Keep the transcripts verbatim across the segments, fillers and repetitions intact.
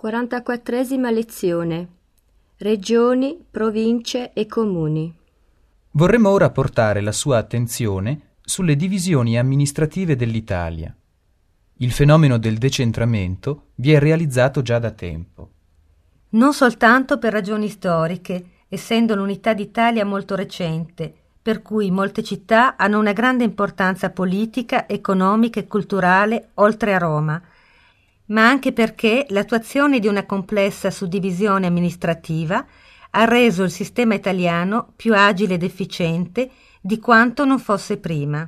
quarantaquattresima lezione. Regioni, province e comuni. Vorremmo ora portare la sua attenzione sulle divisioni amministrative dell'Italia. Il fenomeno del decentramento vi è realizzato già da tempo. Non soltanto per ragioni storiche, essendo l'unità d'Italia molto recente, per cui molte città hanno una grande importanza politica, economica e culturale oltre a Roma, ma anche perché l'attuazione di una complessa suddivisione amministrativa ha reso il sistema italiano più agile ed efficiente di quanto non fosse prima.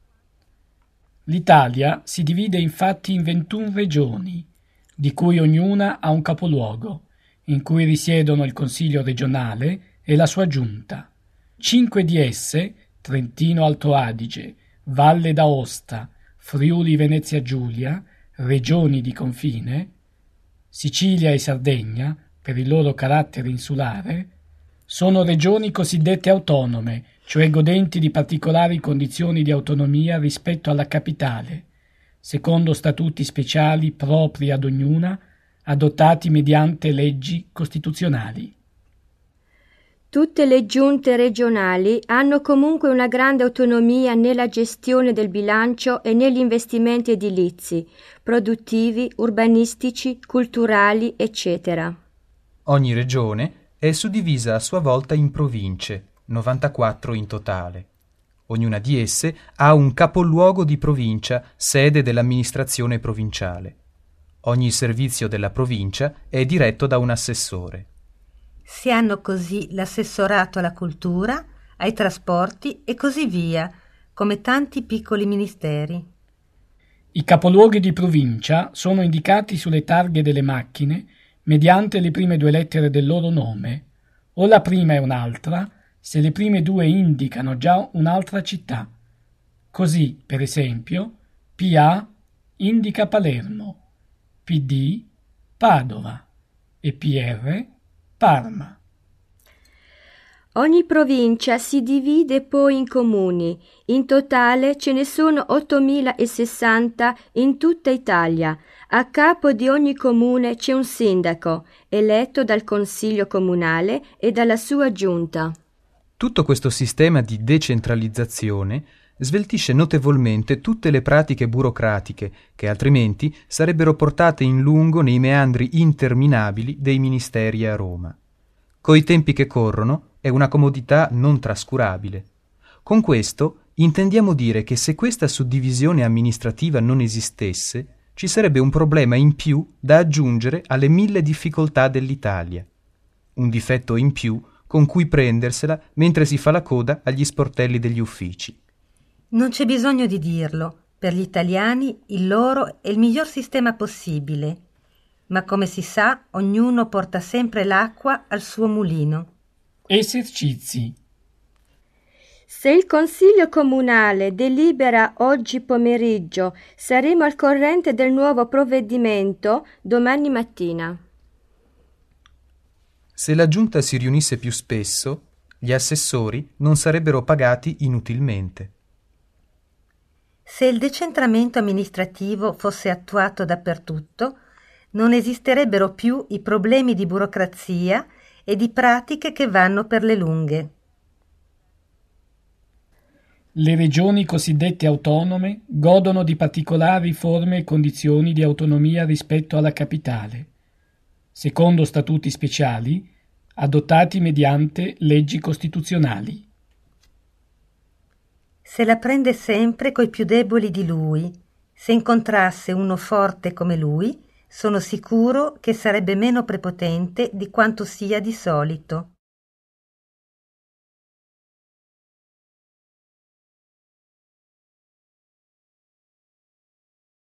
L'Italia si divide infatti in ventuno regioni, di cui ognuna ha un capoluogo, in cui risiedono il Consiglio regionale e la sua giunta. Cinque di esse, Trentino Alto Adige, Valle d'Aosta, Friuli Venezia Giulia, regioni di confine, Sicilia e Sardegna, per il loro carattere insulare, sono regioni cosiddette autonome, cioè godenti di particolari condizioni di autonomia rispetto alla capitale, secondo statuti speciali propri ad ognuna, adottati mediante leggi costituzionali. Tutte le giunte regionali hanno comunque una grande autonomia nella gestione del bilancio e negli investimenti edilizi, produttivi, urbanistici, culturali, eccetera. Ogni regione è suddivisa a sua volta in province, novantaquattro in totale. Ognuna di esse ha un capoluogo di provincia, sede dell'amministrazione provinciale. Ogni servizio della provincia è diretto da un assessore. Si hanno così l'assessorato alla cultura, ai trasporti e così via, come tanti piccoli ministeri. I capoluoghi di provincia sono indicati sulle targhe delle macchine mediante le prime due lettere del loro nome, o la prima è un'altra, se le prime due indicano già un'altra città. Così, per esempio, P A indica Palermo, P D Padova e P R Parma. Ogni provincia si divide poi in comuni. In totale ce ne sono ottomilasessanta in tutta Italia. A capo di ogni comune c'è un sindaco, eletto dal Consiglio comunale e dalla sua giunta. Tutto questo sistema di decentralizzazione sveltisce notevolmente tutte le pratiche burocratiche che altrimenti sarebbero portate in lungo nei meandri interminabili dei ministeri a Roma. Coi tempi che corrono è una comodità non trascurabile. Con questo intendiamo dire che se questa suddivisione amministrativa non esistesse, ci sarebbe un problema in più da aggiungere alle mille difficoltà dell'Italia. Un difetto in più con cui prendersela mentre si fa la coda agli sportelli degli uffici. Non c'è bisogno di dirlo, per gli italiani il loro è il miglior sistema possibile, ma come si sa ognuno porta sempre l'acqua al suo mulino. Esercizi. Se il Consiglio comunale delibera oggi pomeriggio, saremo al corrente del nuovo provvedimento domani mattina. Se la giunta si riunisse più spesso, gli assessori non sarebbero pagati inutilmente. Se il decentramento amministrativo fosse attuato dappertutto, non esisterebbero più i problemi di burocrazia e di pratiche che vanno per le lunghe. Le regioni cosiddette autonome godono di particolari forme e condizioni di autonomia rispetto alla capitale, secondo statuti speciali adottati mediante leggi costituzionali. Se la prende sempre coi più deboli di lui. Se incontrasse uno forte come lui, sono sicuro che sarebbe meno prepotente di quanto sia di solito.